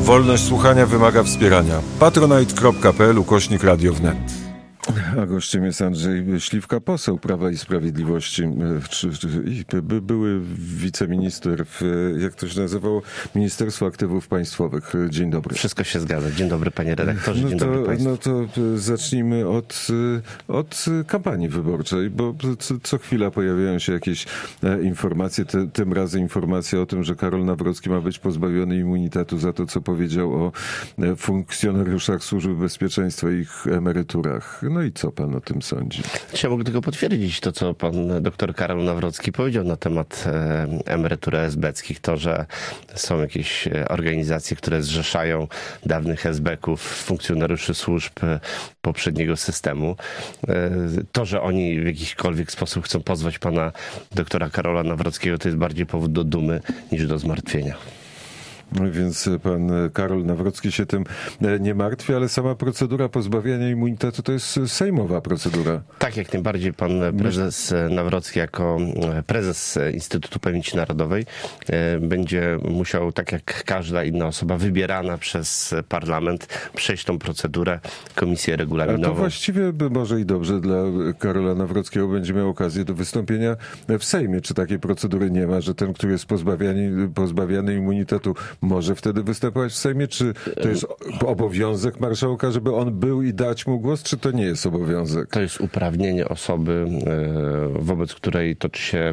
Wolność słuchania wymaga wspierania. patronite.pl/Radio wnet. A gościem jest Andrzej Śliwka, poseł Prawa i Sprawiedliwości, były wiceminister jak to się nazywało, Ministerstwo Aktywów Państwowych. Dzień dobry. Wszystko się zgadza. Dzień dobry, panie redaktorze, dzień dobry państwu. No to zacznijmy od kampanii wyborczej, bo co chwila pojawiają się jakieś informacje, tym razem informacja o tym, że Karol Nawrocki ma być pozbawiony immunitetu za to, co powiedział o funkcjonariuszach Służby Bezpieczeństwa i ich emeryturach. No i co pan o tym sądzi? Ja mogę tylko potwierdzić to, co pan doktor Karol Nawrocki powiedział na temat emerytur esbeckich. To, że są jakieś organizacje, które zrzeszają dawnych esbeków, funkcjonariuszy służb poprzedniego systemu. To, że oni w jakikolwiek sposób chcą pozwać pana doktora Karola Nawrockiego, to jest bardziej powód do dumy niż do zmartwienia. No więc pan Karol Nawrocki się tym nie martwi, ale sama procedura pozbawiania immunitetu to jest sejmowa procedura. Tak, jak najbardziej pan prezes Nawrocki jako prezes Instytutu Pamięci Narodowej będzie musiał, tak jak każda inna osoba wybierana przez parlament, przejść tą procedurę, komisję regulaminową. A to właściwie może i dobrze dla Karola Nawrockiego, będzie miał okazję do wystąpienia w Sejmie. Czy takiej procedury nie ma, że ten, który jest pozbawiany immunitetu, może wtedy występować w Sejmie? Czy to jest obowiązek marszałka, żeby on był i dać mu głos, czy to nie jest obowiązek? To jest uprawnienie osoby, wobec której toczy się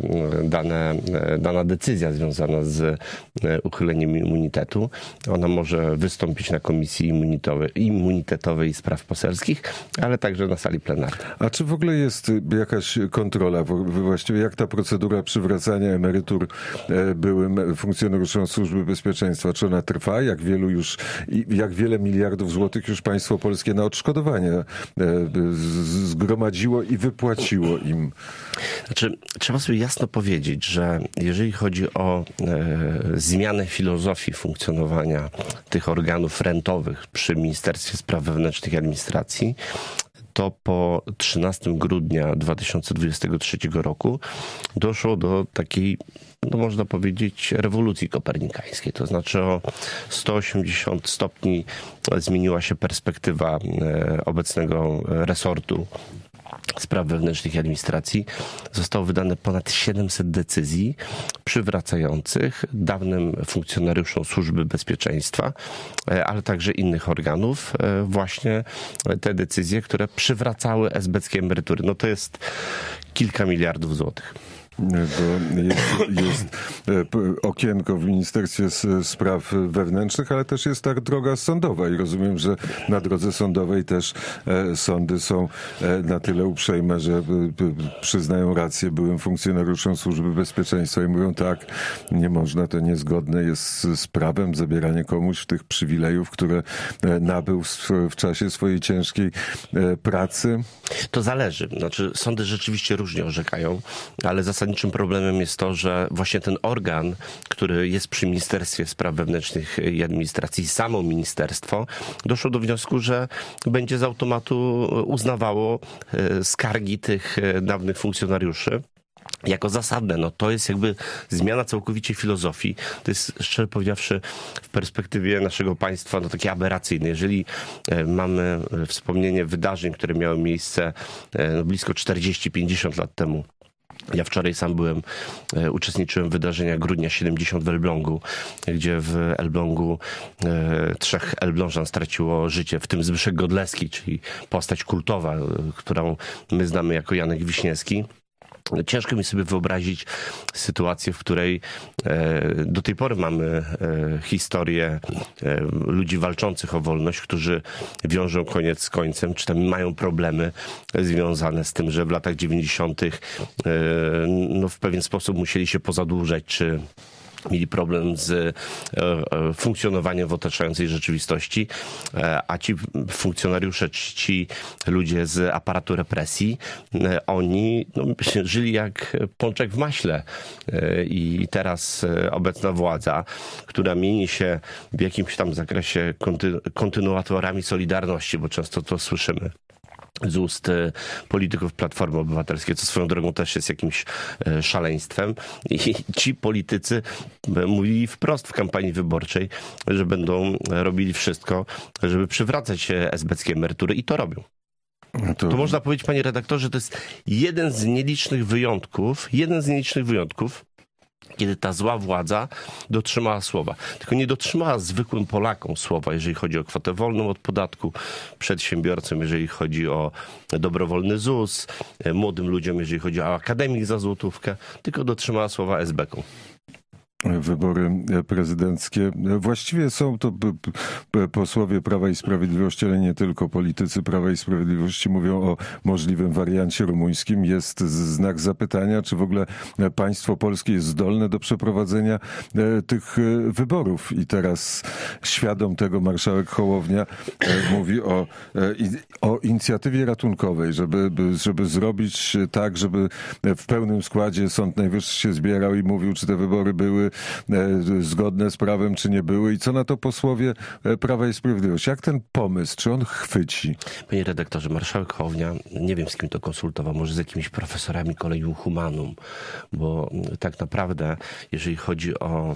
dana decyzja związana z uchyleniem immunitetu. Ona może wystąpić na Komisji Immunitetowej i Spraw Poselskich, ale także na sali plenarnej. A czy w ogóle jest jakaś kontrola? Właściwie jak ta procedura przywracania emerytur byłym funkcjonariuszom Służby Bezpieczeństwa? Czy ona trwa? Jak wiele miliardów złotych już państwo polskie na odszkodowania zgromadziło i wypłaciło im? Znaczy, trzeba sobie jasno powiedzieć, że jeżeli chodzi o zmianę filozofii funkcjonowania tych organów rentowych przy Ministerstwie Spraw Wewnętrznych i Administracji, to po 13 grudnia 2023 roku doszło do takiej, no można powiedzieć, rewolucji kopernikańskiej. To znaczy o 180 stopni zmieniła się perspektywa obecnego resortu Spraw Wewnętrznych i Administracji. Zostało wydane ponad 700 decyzji przywracających dawnym funkcjonariuszom Służby Bezpieczeństwa, ale także innych organów, właśnie te decyzje, które przywracały esbeckie emerytury. No to jest kilka miliardów złotych. Bo jest okienko w Ministerstwie Spraw Wewnętrznych, ale też jest droga sądowa i rozumiem, że na drodze sądowej też sądy są na tyle uprzejme, że przyznają rację byłym funkcjonariuszom Służby Bezpieczeństwa i mówią tak, nie można, to niezgodne jest z prawem zabieranie komuś tych przywilejów, które nabył w czasie swojej ciężkiej pracy. To zależy. Znaczy, sądy rzeczywiście różnie orzekają, ale zasadniczym problemem jest to, że właśnie ten organ, który jest przy Ministerstwie Spraw Wewnętrznych i Administracji, samo ministerstwo, doszło do wniosku, że będzie z automatu uznawało skargi tych dawnych funkcjonariuszy jako zasadne. No to jest jakby zmiana całkowicie filozofii. To jest, szczerze powiedziawszy, w perspektywie naszego państwa takie aberracyjne. Jeżeli mamy wspomnienie wydarzeń, które miały miejsce blisko 40-50 lat temu. Ja wczoraj sam uczestniczyłem w wydarzeniach Grudnia 70 w Elblągu, gdzie w Elblągu 3 Elblążan straciło życie, w tym Zbyszek Godlewski, czyli postać kultowa, którą my znamy jako Janek Wiśniewski. Ciężko mi sobie wyobrazić sytuację, w której do tej pory mamy historię ludzi walczących o wolność, którzy wiążą koniec z końcem, czy tam mają problemy związane z tym, że w latach 90. W pewien sposób musieli się pozadłużać, czy mieli problem z funkcjonowaniem w otaczającej rzeczywistości, a ci funkcjonariusze, ci ludzie z aparatu represji, oni żyli jak pączek w maśle. I teraz obecna władza, która mieni się w jakimś tam zakresie kontynuatorami Solidarności, bo często to słyszymy, z ust polityków Platformy Obywatelskiej, co swoją drogą też jest jakimś szaleństwem. I ci politycy mówili wprost w kampanii wyborczej, że będą robili wszystko, żeby przywracać esbeckie emerytury i to robią. To można powiedzieć, panie redaktorze, to jest jeden z nielicznych wyjątków, kiedy ta zła władza dotrzymała słowa. Tylko nie dotrzymała zwykłym Polakom słowa, jeżeli chodzi o kwotę wolną od podatku, przedsiębiorcom, jeżeli chodzi o dobrowolny ZUS, młodym ludziom, jeżeli chodzi o akademik za złotówkę, tylko dotrzymała słowa SB-kom. Wybory prezydenckie. Właściwie są to posłowie Prawa i Sprawiedliwości, ale nie tylko politycy Prawa i Sprawiedliwości mówią o możliwym wariancie rumuńskim. Jest znak zapytania, czy w ogóle państwo polskie jest zdolne do przeprowadzenia tych wyborów. I teraz świadom tego marszałek Hołownia mówi o inicjatywie ratunkowej, żeby zrobić tak, żeby w pełnym składzie Sąd Najwyższy się zbierał i mówił, czy te wybory były zgodne z prawem, czy nie były i co na to posłowie Prawa i Sprawiedliwości. Jak ten pomysł, czy on chwyci? Panie redaktorze, marszałek Hołownia, nie wiem z kim to konsultował, może z jakimiś profesorami Collegium Humanum, bo tak naprawdę, jeżeli chodzi o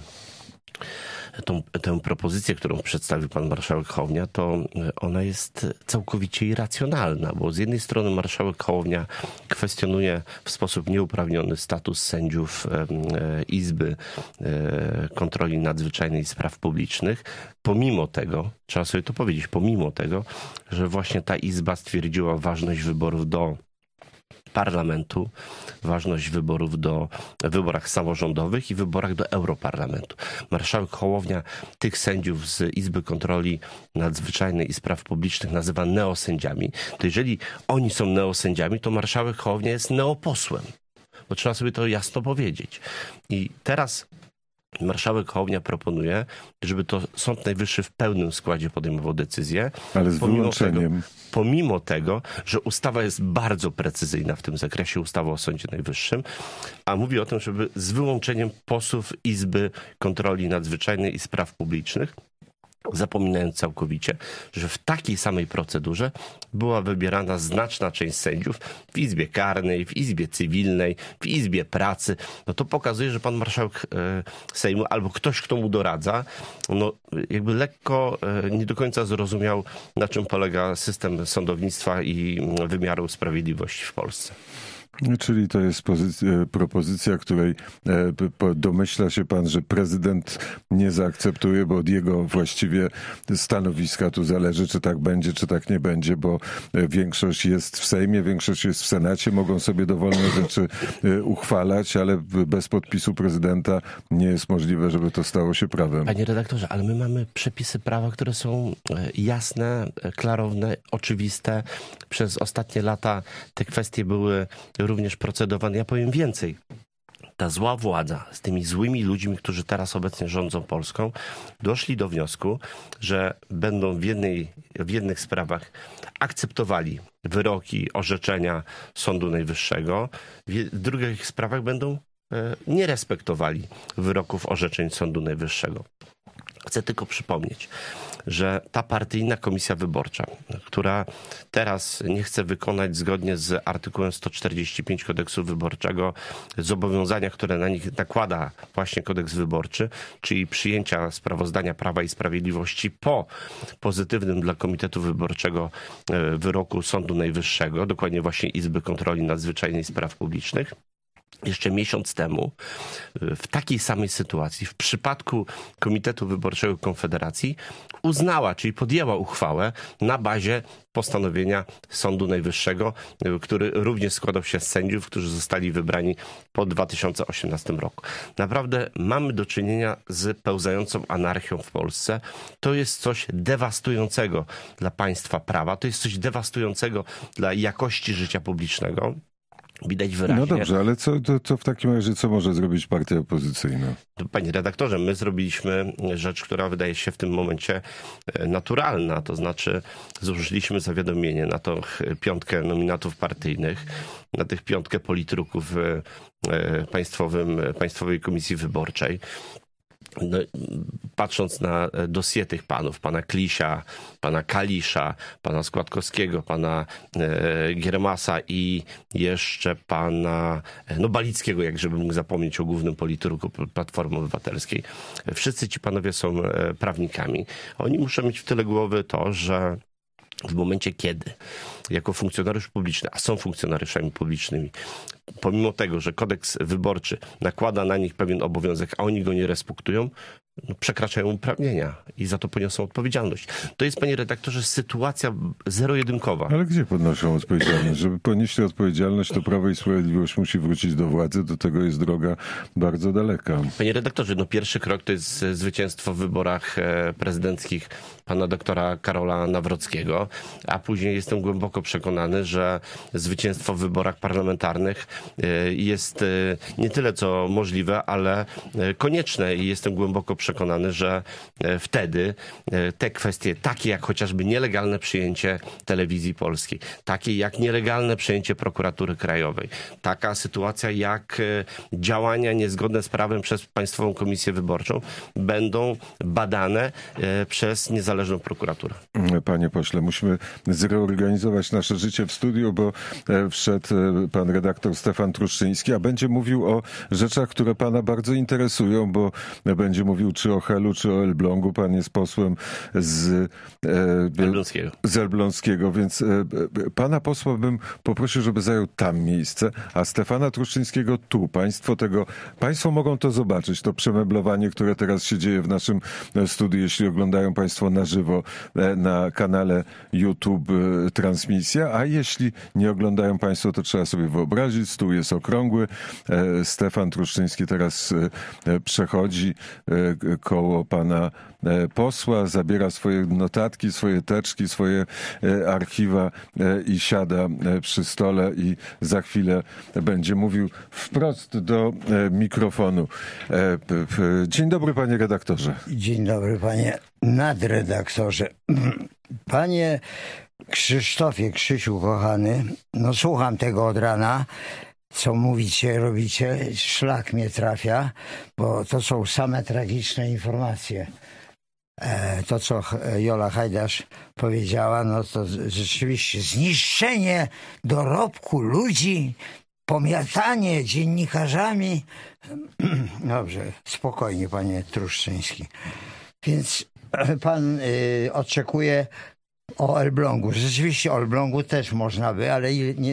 tę propozycję, którą przedstawił pan marszałek Hołownia, to ona jest całkowicie irracjonalna, bo z jednej strony marszałek Hołownia kwestionuje w sposób nieuprawniony status sędziów Izby Kontroli Nadzwyczajnej i Spraw Publicznych, pomimo tego, trzeba sobie to powiedzieć, pomimo tego, że właśnie ta Izba stwierdziła ważność wyborów do parlamentu, ważność wyborów w wyborach samorządowych i wyborach do Europarlamentu. Marszałek Hołownia tych sędziów z Izby Kontroli Nadzwyczajnej i Spraw Publicznych nazywa neosędziami. To jeżeli oni są neosędziami, to marszałek Hołownia jest neoposłem. Bo trzeba sobie to jasno powiedzieć. I teraz marszałek Hołownia proponuje, żeby to Sąd Najwyższy w pełnym składzie podejmował decyzję. Ale z wyłączeniem. Pomimo tego, że ustawa jest bardzo precyzyjna w tym zakresie, ustawa o Sądzie Najwyższym, a mówi o tym, żeby z wyłączeniem posłów Izby Kontroli Nadzwyczajnej i Spraw Publicznych, zapominając całkowicie, że w takiej samej procedurze była wybierana znaczna część sędziów w Izbie Karnej, w Izbie Cywilnej, w Izbie Pracy. No to pokazuje, że pan marszałek Sejmu albo ktoś, kto mu doradza, no jakby lekko nie do końca zrozumiał, na czym polega system sądownictwa i wymiaru sprawiedliwości w Polsce. Czyli to jest propozycja, której domyśla się pan, że prezydent nie zaakceptuje, bo od jego właściwie stanowiska tu zależy, czy tak będzie, czy tak nie będzie, bo większość jest w Sejmie, większość jest w Senacie, mogą sobie dowolne rzeczy uchwalać, ale bez podpisu prezydenta nie jest możliwe, żeby to stało się prawem. Panie redaktorze, ale my mamy przepisy prawa, które są jasne, klarowne, oczywiste. Przez ostatnie lata te kwestie były również procedowane. Ja powiem więcej. Ta zła władza z tymi złymi ludźmi, którzy teraz obecnie rządzą Polską, doszli do wniosku, że będą w jednych sprawach akceptowali wyroki, orzeczenia Sądu Najwyższego, w drugich sprawach będą nie respektowali wyroków, orzeczeń Sądu Najwyższego. Chcę tylko przypomnieć, że ta partyjna komisja wyborcza, która teraz nie chce wykonać zgodnie z artykułem 145 kodeksu wyborczego zobowiązania, które na nich nakłada właśnie kodeks wyborczy, czyli przyjęcia sprawozdania Prawa i Sprawiedliwości po pozytywnym dla Komitetu Wyborczego wyroku Sądu Najwyższego, dokładnie właśnie Izby Kontroli Nadzwyczajnej i Spraw Publicznych. Jeszcze miesiąc temu w takiej samej sytuacji, w przypadku Komitetu Wyborczego Konfederacji uznała, czyli podjęła uchwałę na bazie postanowienia Sądu Najwyższego, który również składał się z sędziów, którzy zostali wybrani po 2018 roku. Naprawdę mamy do czynienia z pełzającą anarchią w Polsce. To jest coś dewastującego dla państwa prawa, to jest coś dewastującego dla jakości życia publicznego. Widać wyraźnie. No dobrze, ale co w takim razie, co może zrobić partia opozycyjna? Panie redaktorze, my zrobiliśmy rzecz, która wydaje się w tym momencie naturalna, to znaczy złożyliśmy zawiadomienie na tą piątkę nominatów partyjnych, na tych piątkę politruków Państwowej Komisji Wyborczej. No, patrząc na dossier tych panów, pana Klisia, pana Kalisza, pana Składkowskiego, pana Giermasa i jeszcze pana Balickiego, jak żeby mógł zapomnieć o głównym polityku Platformy Obywatelskiej. Wszyscy ci panowie są prawnikami. Oni muszą mieć w tyle głowy to, że w momencie kiedy jako funkcjonariusz publiczny, a są funkcjonariuszami publicznymi, pomimo tego, że kodeks wyborczy nakłada na nich pewien obowiązek, a oni go nie respektują, przekraczają uprawnienia i za to poniosą odpowiedzialność. To jest, panie redaktorze, sytuacja zero-jedynkowa. Ale gdzie podnoszą odpowiedzialność? Żeby ponieśli odpowiedzialność, to Prawo i Sprawiedliwość musi wrócić do władzy. Do tego jest droga bardzo daleka. Panie redaktorze, pierwszy krok to jest zwycięstwo w wyborach prezydenckich pana doktora Karola Nawrockiego, a później jestem głęboko przekonany, że zwycięstwo w wyborach parlamentarnych jest nie tyle co możliwe, ale konieczne i jestem głęboko przekonany, że wtedy te kwestie, takie jak chociażby nielegalne przyjęcie telewizji polskiej, takie jak nielegalne przyjęcie prokuratury krajowej, taka sytuacja jak działania niezgodne z prawem przez Państwową Komisję Wyborczą będą badane przez niezależną prokuraturę. Panie pośle, musimy zreorganizować nasze życie w studiu, bo wszedł pan redaktor Stefan Truszczyński, a będzie mówił o rzeczach, które pana bardzo interesują, bo będzie mówił czy o Helu, czy o Elblągu. Pan jest posłem z Elbląskiego, więc pana posła bym poprosił, żeby zajął tam miejsce, a Stefana Truszczyńskiego tu. Państwo mogą to zobaczyć, to przemeblowanie, które teraz się dzieje w naszym studiu, jeśli oglądają państwo na żywo na kanale YouTube transmisja, a jeśli nie oglądają państwo, to trzeba sobie wyobrazić, stół jest okrągły, Stefan Truszczyński teraz przechodzi koło pana posła, zabiera swoje notatki, swoje teczki, swoje archiwa i siada przy stole i za chwilę będzie mówił wprost do mikrofonu. Dzień dobry, panie redaktorze. Dzień dobry, panie nadredaktorze. Panie Krzysztofie, Krzysiu kochany, słucham tego od rana. Co mówicie, robicie, szlak mnie trafia, bo to są same tragiczne informacje. To, co Jola Hajdasz powiedziała, to rzeczywiście zniszczenie dorobku ludzi, pomiatanie dziennikarzami. Dobrze, spokojnie, panie Truszczyński. Więc pan oczekuje o Elblągu. Rzeczywiście o Elblągu też można by, ale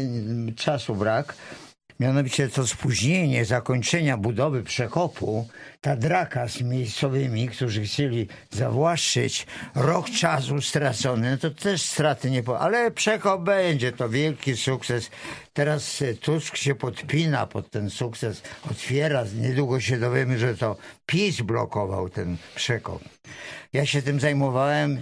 czasu brak. Mianowicie to spóźnienie zakończenia budowy przekopu, ta draka z miejscowymi, którzy chcieli zawłaszczyć, rok czasu stracony, to też straty ale przekop będzie, to wielki sukces. Teraz Tusk się podpina pod ten sukces, otwiera, niedługo się dowiemy, że to PiS blokował ten przekop. Ja się tym zajmowałem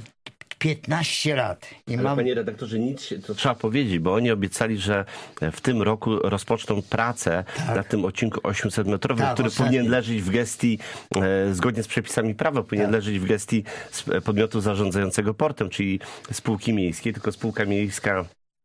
15 lat. Panie redaktorze, to trzeba powiedzieć, bo oni obiecali, że w tym roku rozpoczną pracę nad tym odcinku 800-metrowym, który powinien leżeć w gestii, zgodnie z przepisami prawa, powinien leżeć w gestii podmiotu zarządzającego portem, czyli spółki miejskiej, tylko spółka miejska,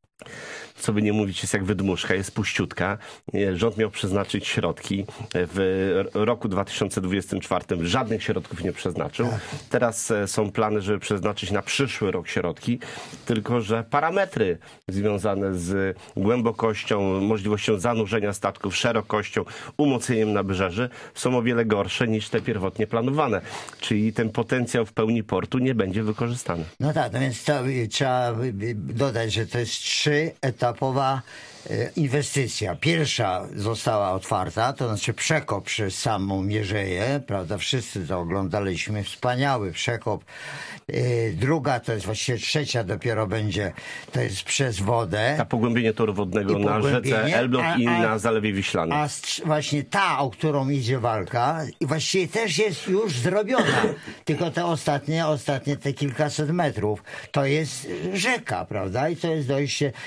co by nie mówić, jest jak wydmuszka, jest puściutka. Rząd miał przeznaczyć środki. W roku 2024 żadnych środków nie przeznaczył. Teraz są plany, żeby przeznaczyć na przyszły rok środki, tylko że parametry związane z głębokością, możliwością zanurzenia statków, szerokością, umocnieniem nabrzeży są o wiele gorsze niż te pierwotnie planowane. Czyli ten potencjał w pełni portu nie będzie wykorzystany. No tak, no więc trzeba dodać, że to jest 3-etapowa inwestycja. Pierwsza została otwarta, to znaczy przekop przez samą Mierzeję, prawda? Wszyscy to oglądaliśmy, wspaniały przekop. Druga, to jest właściwie trzecia dopiero będzie, to jest przez wodę. A pogłębienie toru wodnego na rzece Elbląg i na Zalewie Wiślanym. A właśnie ta, o którą idzie walka, i właściwie też jest już zrobiona. Tylko te ostatnie te kilkaset metrów, to jest rzeka, prawda? I to jest dojście, i nie wiadomo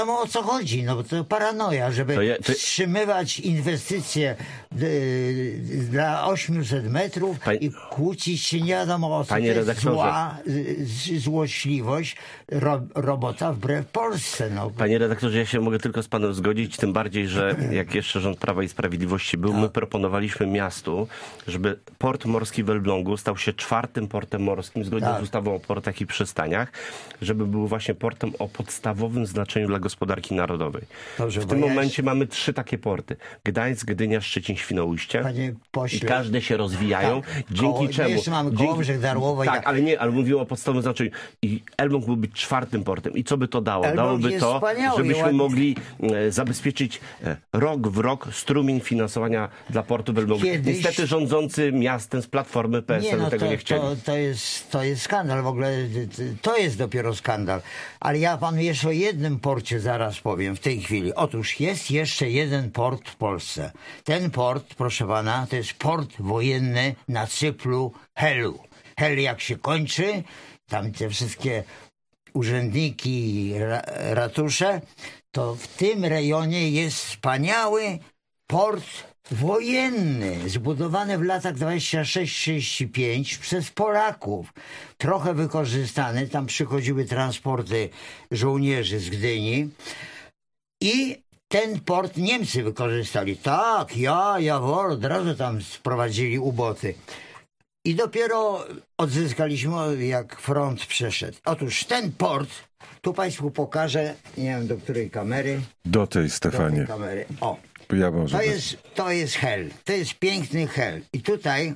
wiadomo o co chodzi, no bo to paranoja, żeby wstrzymywać inwestycje dla 800 metrów i kłócić się nie wiadomo o co. Panie redaktorze, złośliwość robota wbrew Polsce. No. Panie redaktorze, ja się mogę tylko z panem zgodzić, tym bardziej, że jak jeszcze rząd Prawa i Sprawiedliwości był, my proponowaliśmy miastu, żeby port morski w Elblągu stał się 4. portem morskim, zgodnie z ustawą o portach i przystaniach, żeby był właśnie portem o podstawowym znaczeniu dla gospodarki narodowej. Dobrze, w tym momencie mamy 3 takie porty. Gdańsk, Gdynia, Szczecin, Świnoujście. Panie pośle, i każde się rozwijają, dzięki czemu... Jeszcze mamy Kołobrzeg, Darłowo. Tak, ale mówiło o podstawowym znaczeniu. I Elbląg byłby 4. portem. I co by to dało? Elbląg Dałoby to, żebyśmy mogli zabezpieczyć rok w rok strumień finansowania dla portu w Elblągu. Niestety rządzący miastem z Platformy PSL tego nie chcieli. To jest skandal w ogóle. To jest dopiero skandal. Ale ja panu jeszcze o jednym porcie zaraz powiem w tej chwili. Otóż jest jeszcze jeden port w Polsce. Ten port, proszę pana, to jest port wojenny na cyplu Helu. Hel jak się kończy, tam te wszystkie urzędniki, ratusze, to w tym rejonie jest wspaniały port wojenny, zbudowany w latach 26-35 przez Polaków. Trochę wykorzystany, tam przychodziły transporty żołnierzy z Gdyni i ten port Niemcy wykorzystali. Tak, Jawor, od razu tam sprowadzili uboty. I dopiero odzyskaliśmy, jak front przeszedł. Otóż ten port, tu państwu pokażę, nie wiem do której kamery. Do tej, Stefanie. Do tej kamery. O, ja może to jest Hel. To jest piękny Hel. I tutaj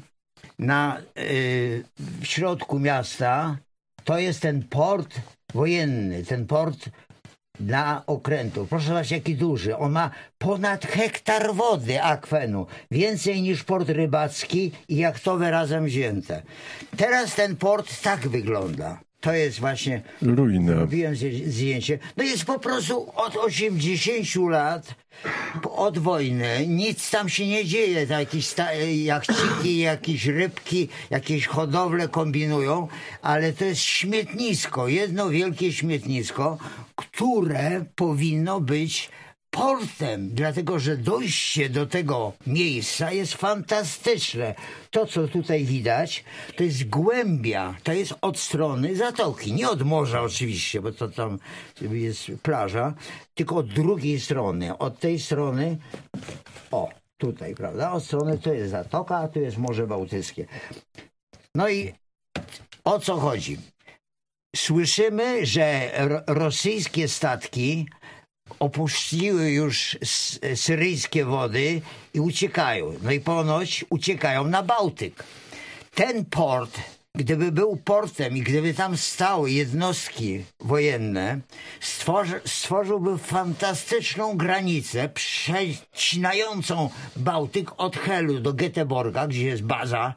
w środku miasta to jest ten port wojenny, ten port dla okrętów. Proszę zobaczyć, jaki duży. On ma ponad hektar wody akwenu. Więcej niż port rybacki i jachtowe razem wzięte. Teraz ten port tak wygląda. To jest właśnie... ruina. Robiłem zdjęcie. No jest po prostu od 80 lat, od wojny. Nic tam się nie dzieje. Jakieś jachciki, jakieś rybki, jakieś hodowle kombinują, ale to jest śmietnisko. Jedno wielkie śmietnisko, które powinno być portem, dlatego że dojście do tego miejsca jest fantastyczne. To, co tutaj widać, to jest głębia, to jest od strony zatoki, nie od morza oczywiście, bo to tam jest plaża, tylko od drugiej strony, od tej strony, o, tutaj, prawda, od strony to jest zatoka, a tu jest Morze Bałtyckie. No i o co chodzi? Słyszymy, że rosyjskie statki opuściły już syryjskie wody i uciekają. No i ponoć uciekają na Bałtyk. Ten port, gdyby był portem i gdyby tam stały jednostki wojenne, stworzyłby fantastyczną granicę przecinającą Bałtyk od Helu do Göteborga, gdzie jest baza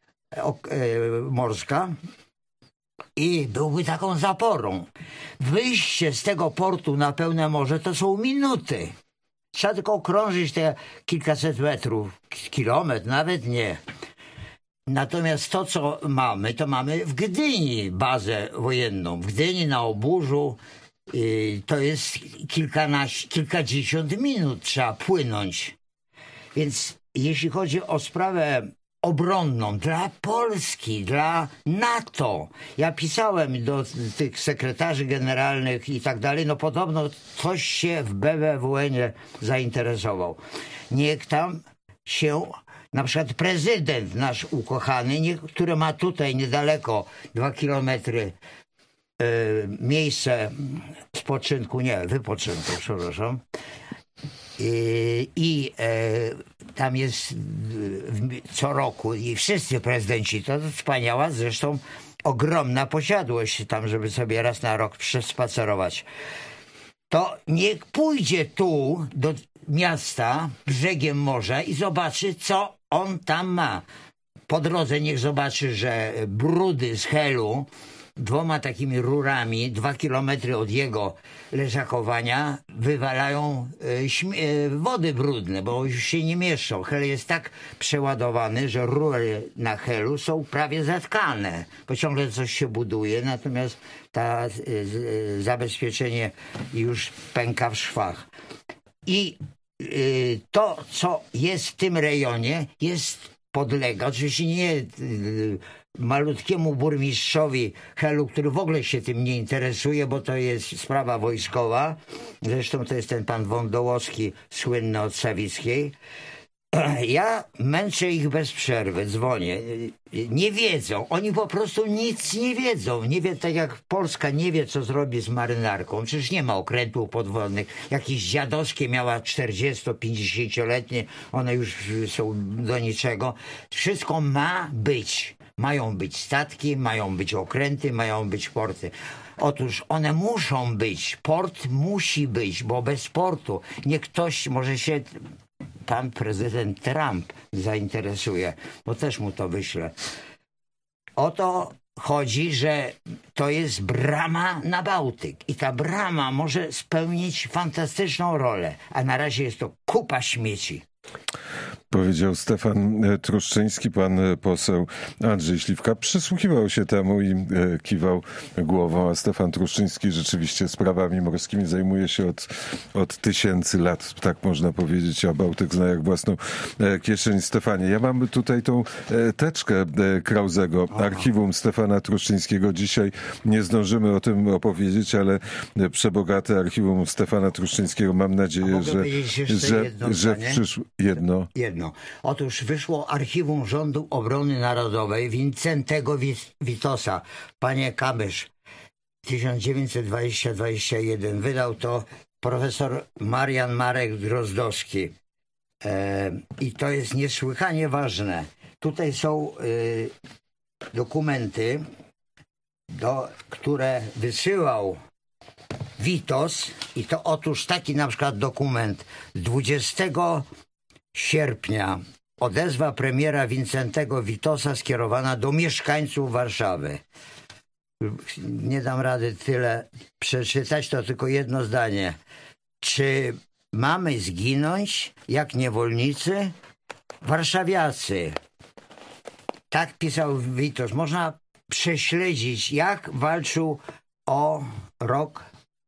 morska. I byłby taką zaporą. Wyjście z tego portu na pełne morze to są minuty. Trzeba tylko okrążyć te kilkaset metrów, kilometr, nawet nie. Natomiast to, co mamy, to mamy w Gdyni bazę wojenną. W Gdyni na Oburzu to jest kilkadziesiąt minut trzeba płynąć. Więc jeśli chodzi o sprawę obronną dla Polski, dla NATO. Ja pisałem do tych sekretarzy generalnych i tak dalej, no podobno ktoś się w BWN-ie zainteresował. Niech tam się, na przykład prezydent nasz ukochany, który ma tutaj niedaleko 2 kilometry miejsce spoczynku, nie, wypoczynku, przepraszam. Tam jest co roku i wszyscy prezydenci, to wspaniała, zresztą ogromna posiadłość tam, żeby sobie raz na rok przespacerować. To niech pójdzie tu do miasta brzegiem morza i zobaczy, co on tam ma. Po drodze niech zobaczy, że brudy z Helu 2 takimi rurami, 2 kilometry od jego leżakowania wywalają wody brudne, bo już się nie mieszczą. Hel jest tak przeładowany, że rury na Helu są prawie zatkane, bo ciągle coś się buduje, natomiast zabezpieczenie już pęka w szwach. I to, co jest w tym rejonie, podlega oczywiście nie malutkiemu burmistrzowi Helu, który w ogóle się tym nie interesuje, bo to jest sprawa wojskowa. Zresztą to jest ten pan Wądołowski, słynny od Sawickiej. Ja męczę ich bez przerwy, dzwonię. Nie wiedzą, oni po prostu nic nie wiedzą. Nie wie, tak jak Polska nie wie, co zrobi z marynarką. Przecież nie ma okrętów podwodnych. Jakieś dziadowskie miała 40-50-letnie, one już są do niczego. Wszystko ma być. Mają być statki, mają być okręty, mają być porty. Otóż one muszą być. Port musi być, bo bez portu nie ktoś może się... Pan prezydent Trump zainteresuje, bo też mu to wyślę. O to chodzi, że to jest brama na Bałtyk i ta brama może spełnić fantastyczną rolę, a na razie jest to kupa śmieci. Powiedział Stefan Truszczyński, pan poseł Andrzej Śliwka przysłuchiwał się temu i kiwał głową, a Stefan Truszczyński rzeczywiście sprawami morskimi zajmuje się od tysięcy lat, tak można powiedzieć, a Bałtyk zna jak własną kieszeń. Stefanie, ja mam tutaj tą teczkę Krauzego, archiwum Stefana Truszczyńskiego. Dzisiaj nie zdążymy o tym opowiedzieć, ale przebogate archiwum Stefana Truszczyńskiego, mam nadzieję, że w przyszłym... Jedno. Otóż wyszło Archiwum Rządu Obrony Narodowej Wincentego Witosa. Panie Kamysz, 1920-21. Wydał to profesor Marian Marek Drozdowski. I to jest niesłychanie ważne. Tutaj są dokumenty, które wysyłał Witos. I to otóż taki na przykład dokument z 20 sierpnia. Odezwa premiera Wincentego Witosa skierowana do mieszkańców Warszawy. Nie dam rady tyle przeczytać, to tylko jedno zdanie. Czy mamy zginąć jak niewolnicy? Warszawiacy. Tak pisał Witos. Można prześledzić, jak walczył o rok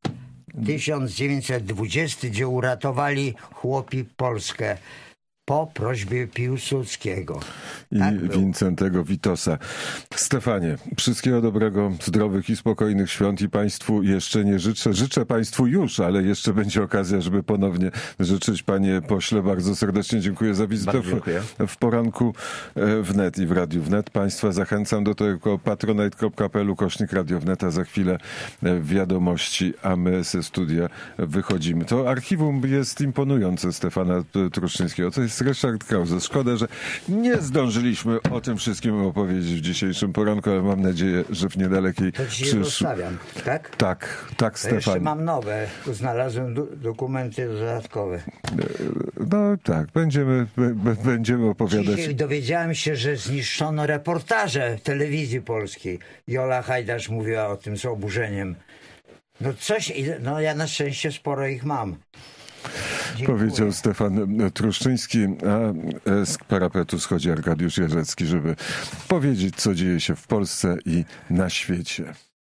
1920, gdzie uratowali chłopi Polskę po prośbie Piłsudskiego. I tak Wincentego Witosa. Stefanie, wszystkiego dobrego, zdrowych i spokojnych świąt i państwu jeszcze nie życzę. Życzę państwu już, ale jeszcze będzie okazja, żeby ponownie życzyć. Panie pośle, bardzo serdecznie dziękuję za wizytę w poranku wnet i w Radiu Wnet. Państwa zachęcam do tego patronite.pl/Radio Wnet, a za chwilę wiadomości, a my ze studia wychodzimy. To archiwum jest imponujące Stefana Truszczyńskiego. To jest Ryszard Krause. Szkoda, że nie zdążyliśmy o tym wszystkim opowiedzieć w dzisiejszym poranku, ale mam nadzieję, że w niedalekiej przyszłości. Tak? Tak, Stefan. Jeszcze mam nowe. Znalazłem dokumenty dodatkowe. No tak, będziemy opowiadać. Dzisiaj dowiedziałem się, że zniszczono reportaże telewizji polskiej. Jola Hajdasz mówiła o tym z oburzeniem. No ja na szczęście sporo ich mam. Dziękuję. Powiedział Stefan Truszczyński, a z parapetu schodzi Arkadiusz Jarzecki, żeby powiedzieć, co dzieje się w Polsce i na świecie.